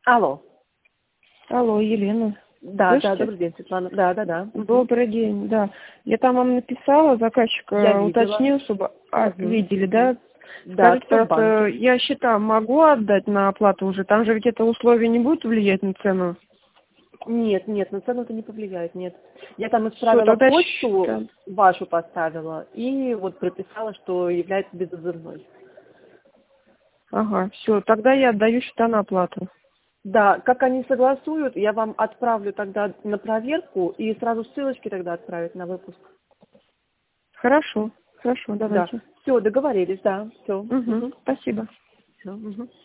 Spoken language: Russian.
Алло. Алло, Елена. Да, Слышите? добрый день, Светлана. Да. Добрый день, да. Я там вам написала, заказчик Я видела. уточнил, чтобы... видели, да? Да, Скажите, кто в пожалуйста, банке? я счета могу отдать на оплату уже? Там же ведь это условие не будет влиять на цену? Нет, на цену это не повлияет, нет. Я там Все, исправила тогда почту, вашу поставила, и вот прописала, что является безотзывной. Ага, все, тогда я отдаю счета на оплату. Да, как они согласуют, я вам отправлю тогда на проверку и сразу ссылочки тогда отправить на выпуск. Хорошо, Да, давайте. все, договорились, да, все. Спасибо. Все.